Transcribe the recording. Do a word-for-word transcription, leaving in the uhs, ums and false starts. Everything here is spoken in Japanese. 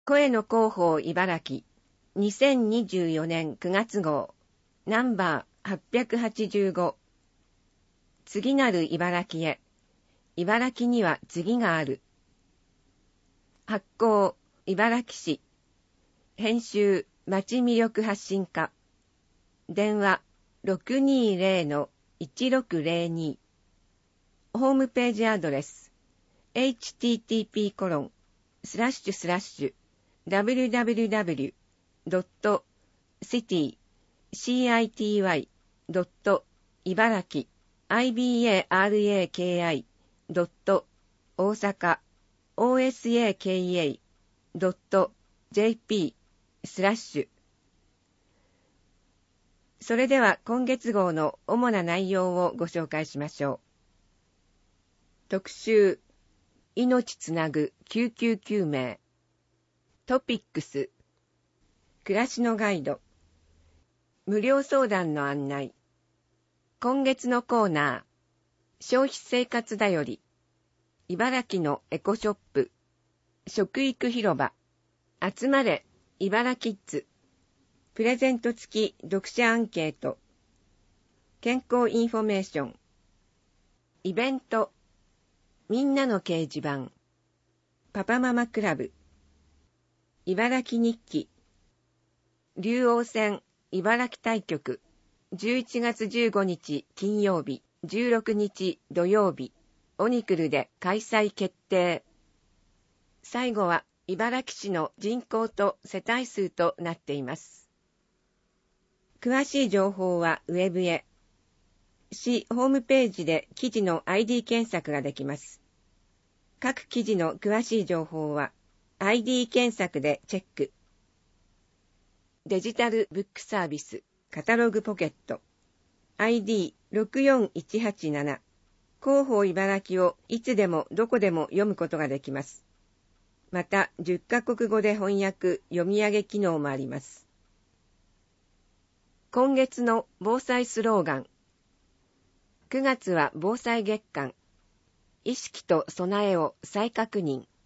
声の広報茨城にせんにじゅうよねんくがつ号ナンバーはっぴゃくはちじゅうご。次なる茨城へ。茨城には次がある。発行茨城市。編集町魅力発信課。電話 ろくにーぜろ のいちろくぜろに。ホームページアドレス エイチティーティーピーコロンスラッシュスラッシュダブリュダブリュダブリュドットシティシーアイティーワイドット茨城アイビーエーアールエーケーアイドット大阪オーエスエーケーエードットジェーピースラッシュ。それでは今月号の主な内容をご紹介しましょう。特集命つなぐ救急救命。トピックス暮らしのガイド。無料相談の案内。今月のコーナー消費生活だより。茨城のエコショップ。食育広場。集まれ茨キッズ。プレゼント付き読者アンケート。健康インフォメーション。イベント。みんなの掲示板。パパママクラブ。茨城日記。竜王戦茨城対局。じゅういちがつじゅうごにち金曜日、じゅうろくにち土曜日、オニクルで開催決定。最後は茨城市の人口と世帯数となっています。詳しい情報はウェブへ。市ホームページで記事の アイディー 検索ができます。各記事の詳しい情報は アイディー 検索でチェック。デジタルブックサービスカタログポケット アイディーろくよんいちはちなな 広報茨城をいつでもどこでも読むことができます。またじゅっカ国語で翻訳読み上げ機能もあります。今月の防災スローガン。くがつは防災月間。意識と備えを再確認。